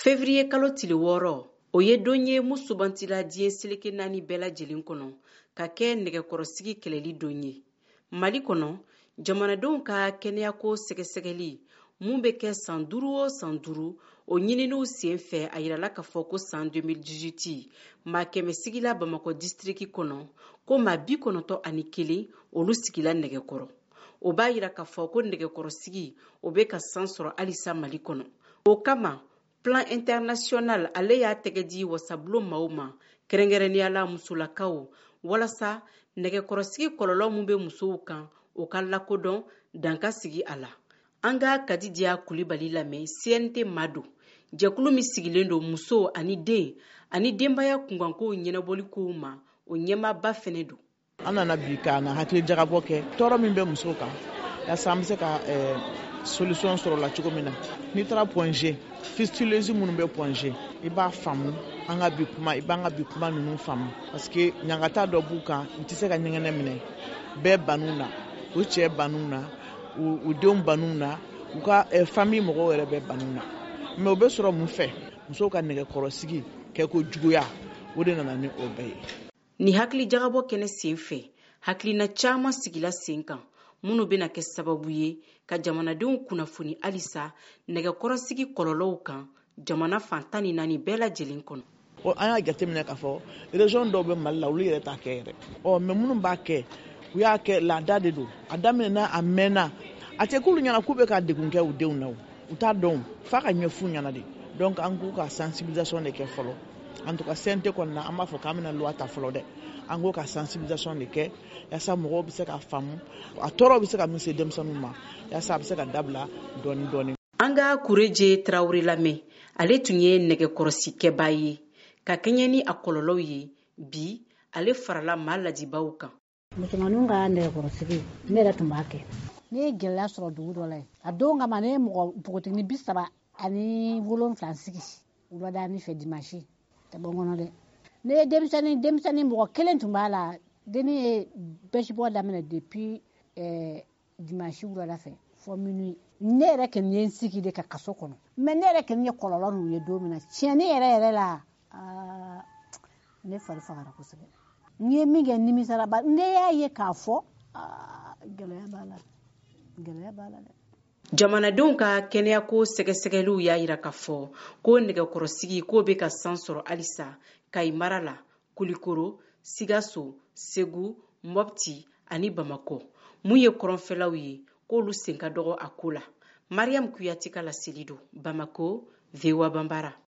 Février kalo tile 6 o ye don ye mun subantila diɲɛ seleke 4 bɛɛ lajɛlen kɔnɔ ka kɛ nɛgɛkɔrɔsigi kɛlɛli don ye. Mali kɔnɔ jamanadenw ka kɛnɛyako sɛgɛsɛgɛli mun bɛ kɛ san 5 o san 5 o ɲininiw sen fɛ a yirala k'a fɔ ko san 2018 maa 100 sigila Bamakɔ district kɔnɔ ko maa 91 olu sigila nɛgɛkɔrɔ. O b'a yira k'a fɔ ko nɛgɛkɔrɔsigi o bɛ ka san sɔrɔ halisa Mali kɔnɔ. O kama Plan international ale y'a tɛgɛ di wasabulon maaw ma kɛrɛnkɛrɛnniyala musolakaw walasa nɛgɛkɔrɔsigi kɔlɔlɔ mun bɛ musow kan o ka lakodɔn danka sigi a la. An ka Kadidia Kulibali lamɛn CNT Mado jɛkulu min sigilen don muso ani den ani denbaya kunkankow ɲɛnabɔli kow ma o ɲɛmaaba fɛnɛ don. An nana bi ka na hakili jagabɔ kɛ tɔɔrɔ min bɛ musow kan yasa an bɛ se ka solution sɔrɔ la cogo min na. N'i taara point G fistuleuse minnu bɛ point G i b'a faamu an ka bi kuma i b'an ka bi kuma ninnu faamu parce que ɲangata dɔ b'u kan u tɛ se ka ɲɛgɛnɛ minɛ bɛɛ banun na u cɛ banun na u denw banun na u ka famille mɔgɔw yɛrɛ bɛ banun na mais o bɛ sɔrɔ mun fɛ musow ka nɛgɛkɔrɔsigi kɛ ko juguya o de nana ni o bɛɛ ye. Ni hakili jagabɔ kɛnɛ sen fɛ hakilina caman sigila sen kan minnu bɛna kɛ sababu ye ka jamanadenw kunnafoni halisa nɛgɛkɔrɔsigi kɔlɔlɔw kan jamana fan 14 bɛɛ lajɛlen kɔnɔ. An y'a jateminɛ k'a fɔ région dɔw bɛ Mali la olu yɛrɛ t'a kɛ yɛrɛ mais minnu b'a kɛ u y'a kɛ laada de don a daminɛna a mɛnna a tɛ k'olu ɲɛna k'u bɛ ka degun kɛ u denw na u t'a dɔn f'a ka ɲɛf'u ɲɛna de donc an k'u ka sensibilisation de kɛ fɔlɔ en tout cas CNT kɔni na an b'a fɔ k'an bɛna loi ta fɔlɔ dɛ an k'o ka sensibilisation de kɛ yasa mɔgɔw bɛ se ka faamu a tɔɔrɔ bɛ se ka min se denmisɛnninw ma yasa a bɛ se ka dabila dɔɔni dɔɔni. An ka Kureje Tarawele lamɛn ale tun ye nɛgɛkɔrɔsikɛbaa ye ka kɛɲɛ ni a kɔlɔlɔw ye bi ale farala maa ladibaw kan. Musomaninw ka nɛgɛkɔrɔsigi ne yɛrɛ tun b'a kɛ ne ye gɛlɛya sɔrɔ dugu dɔ la a don kama ne ye mɔgɔ npogotigini 37 sigi wulada ni fɛ dimanche tɛ bɔ kɔnɔ dɛ ne ye denmisɛnnin mɔgɔ 1 tun b'a la denni ye bɛsibɔ daminɛ depuis dimanche wulada fɛ fɔ minuit ne yɛrɛ kɛni ye n sigi de ka kaso kɔnɔ mais ne yɛrɛ kɛni ye kɔlɔlɔ ninnu ye don min na tiɲɛni yɛrɛ la ne fari fagara kosɛbɛ n ye min kɛ nimisala ba ne y'a ye k'a fɔ gɛlɛya b'a la dɛ. Jamanadenw ka kɛnɛyako sɛgɛsɛgɛliw y'a yira k'a fɔ ko nɛgɛkɔrɔsigi k'o bɛ ka san sɔrɔ halisa Kayi mara la Kulikoro Sigaso Segu Mopti ani Bamakɔ mun ye kɔrɔnfɛlaw ye k'olu sen ka dɔgɔ a ko la. Mariam Kuyate ka laseli don Bamakɔ VOA Bambara.